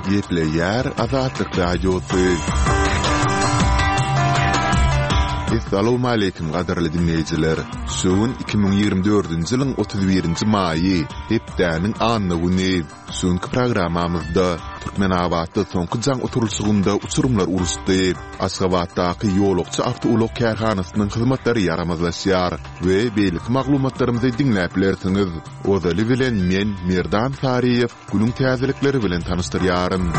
Yepleyer Azatlık Radyosu. Assalamu alaykum qadarly dinleyijiler. Şuun 2024-nji ýylyň 31-nji maýy, hepdäniň anny güni. Şuňky programmamyzda Türkmenabatda soňky jaň oturulşygynda uçurumlar uruşdy. Aşgabatdaky ýolukçy awtoulyk kärhanasynyň hyzmatlary yaramazlaşýar we beýlik maglumatlarymyzy dinläp bilersiňiz. Ozaly bilen men Merdan Sariýew günüň täzelikleri bilen tanışdyrýarym.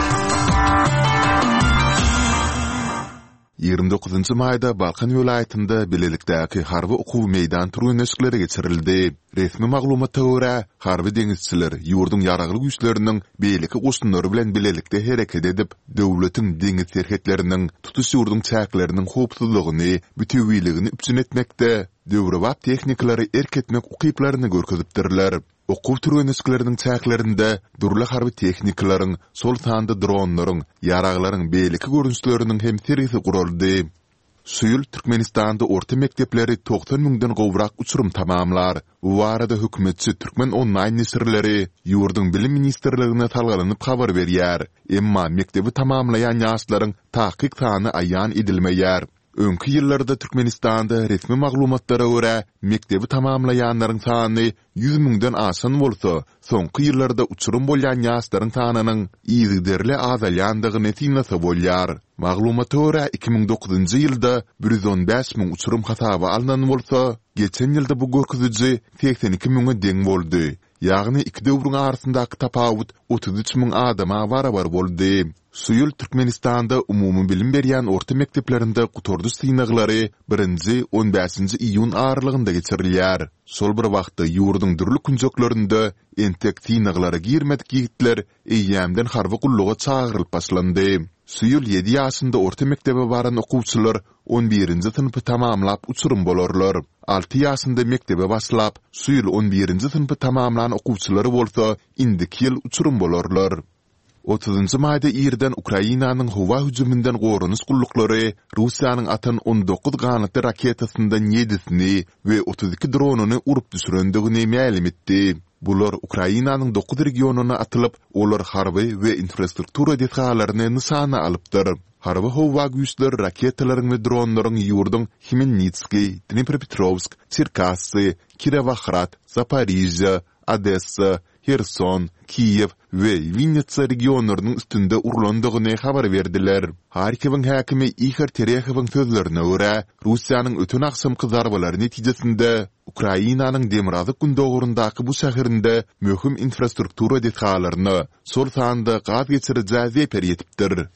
29 mayda Balkan vilayetinde bilelikdäki harby okuw meýdan turganyşykları geçirildi. Resmi maglumata görä, harby deňizçiler ýurdun ýaragly güýçleriniň beýleki goşunlary bilen bilelikde hereket edip, döwletiň deňiz serhetleriniň tutuş ýurdun çäkleriniň howpsuzlygyny, bütünligini üpsün etmekde, döwrewap tehnikalary erketmek ukyplaryny görkezipdirler. Okuw turganyşyklarynın çäklerinde durly harby tehnikalaryň, sol sanda dronlaryň, ýaraglaryň beýleki görünüşleriniň hem serisi guruldy. Suýul Türkmenistanda orta mektepleri 90 000-den gowrak uçurum tamamlar. Bu arada hökümetçi Türkmen online nesirleri ýurdun bilim ministrligine talgalanyp habar berýär. Emma mektebi tamamlayan ýaşlaryň tahqiq sany aýan edilmeýär. Öňkü ýyllarda Türkmenistanda resmi maglumatlara görä mektebi tamamlaýanlaryň sany 100 000-den aşan bolsa, soňky ýyllarda uçurum bolýan ýaşlaryň sanynyň ýygyderli azalýandygyny tinlasa bolýar. Maglumata görä 2009-njy ýylda 115 000 uçurum hasaby alynan bolsa, geçen ýylda bu görkeziji 82 000-e deň boldy. Ýagny iki döwrüň arasyndaky tapawut 33 000 adama barabar boldy. Suýul Türkmenistanda umumy bilim berýän orta mekteplerinde gutorduş synaglary 1-15 iýun aralygynda geçirilýär. Sol bir wagtda ýurdun dürli kunjoklarynda entek synaglary girmedik ýigitler eýýämden harby gulluga çagyrylyp başlandy. Suýul 7 ýaşynda orta mektebe baran okuwçylar 11-nji synpy tamamlap uçurum bolarlar. 6 ýaşynda mektebe başlap, suýul 11-nji synpy tamamlanan okuwçylary bolsa, indiki ýyl uçurum bolarlar. 30-njy maýda ýerden Ukrainanyň howa hüjümünden gorunuş gullukları Russiýanyň atan 19 ganatly raketasyndan 7-sini we 32 dronuny urup düşürendigini ma'lum etdi. Bular Ukrainanyň 9 regionuna atylyp, olar harby we infrastruktura detalaryny nysana alypdyr. Harby howa güýçleri raketalaryň we dronlaryň ýurdun Khmelnytski, Dnipropetrovsk, Çerkassy, Kirovohrad, Zaporizhzhia, Odessa, Kherson, Kiyev we Vinnitsa regionlarynyň üstünde urulandygyny habar berdiler. Harkiwiň häkimi Ihor Terehowyň sözlerine görä, Russiýanyň ötün akşamky zarbalary netijesinde Ukrainanyň Demirazık gündogurundaky bu şäherinde möhüm infrastruktura detalaryny sol sanda gaz geçirjä zeper ýetipdir.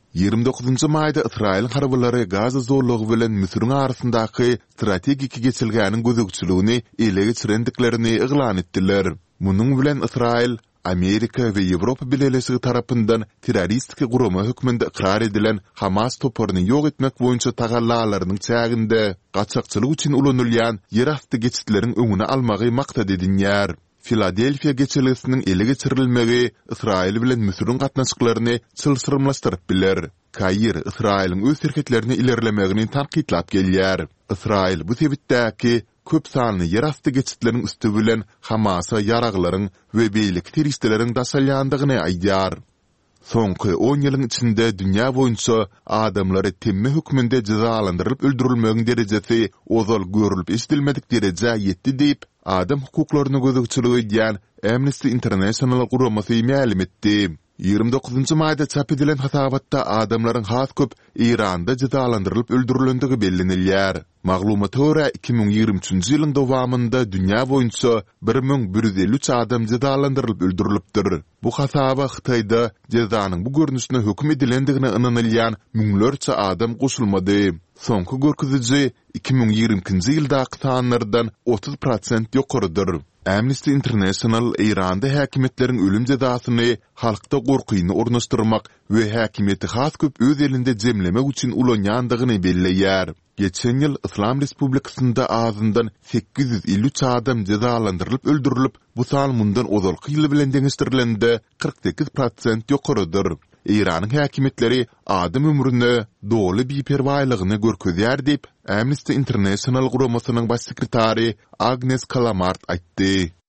29 maýda Israil harbylary Gaza zorlugy bilen Misiriň arasyndaky strategik geçilgäniň gözükçüligini ele geçirendiklerini iglan etdiler. Munyň bilen Israil, Amerika we Ýewropa bileşigi tarapyndan terroristik gurama hökmünde ikrar edilen Hamas toparyny ýok etmek boýunça tagallalarynyň çäginde gaçakçylyk üçin ulanylýan ýerasty geçitleriň öňüne almagy maksat edilýär. Filadelfiya geçilisinin ele geçirilmegi İsrail bilen Misiriň gatnaşyklaryny çylsyrmlaşdyryp biler. Kair İsrail'in öz serhetlerini ilerlemegini tanqidlap gelýär. İsrail bu sebitdäki köp sanly ýerasty geçitleriň üstü bilen Hamasa ýaraglaryň we beýlik teröristleriň daşalýandygyny aýdýar. Soňky 10 ýylyň içinde dünýä boýunça adamlary temme hökmünde jazalandyrylyp öldürilmegiň derejesi ozal görülüp esdilmedik dereje ýetdi diýip adam hukuklaryny gözükçüligi edýän Amnesty International guramasy ma'lum etdi. 29 maýda çap edilen hasabatda adamlaryň has köp Iranda jazalandyrylyp öldürilendigi bellenilýär. Maglumata görä 2023-nji ýylyň dowamında dünýä boýunça 1153 adam jazalandyrylyp öldürilipdir. Bu hasaba Hytaýda jazanyň bu görnüşine hökm edilendigine ynanylýan müňlerçe adam goşulmady. Soňky görkeziji 2022-nji ýyldaky sanlardan 30% ýokarydyr. Amnesty International Iranda häkimetleriň ölüm jazasyny halkda gorkuýny ornaşdyrmak we häkimeti has köp öz elinde jemlemek üçin ulanýandygyny belleýär. Geçen ýyl Islam Respublikasynda azyndan 853 adam jazalandyrylyp öldürilip, bu san mundan ozalky ýyly bilen deňişdirilende 48% ýokarydyr. Iranyň häkimetleri adam ömrüne doly biperwaýlygyny görkezýär diýip Amnesty International guramasynyň baş sekretary Agnes Kalamart aýtdy.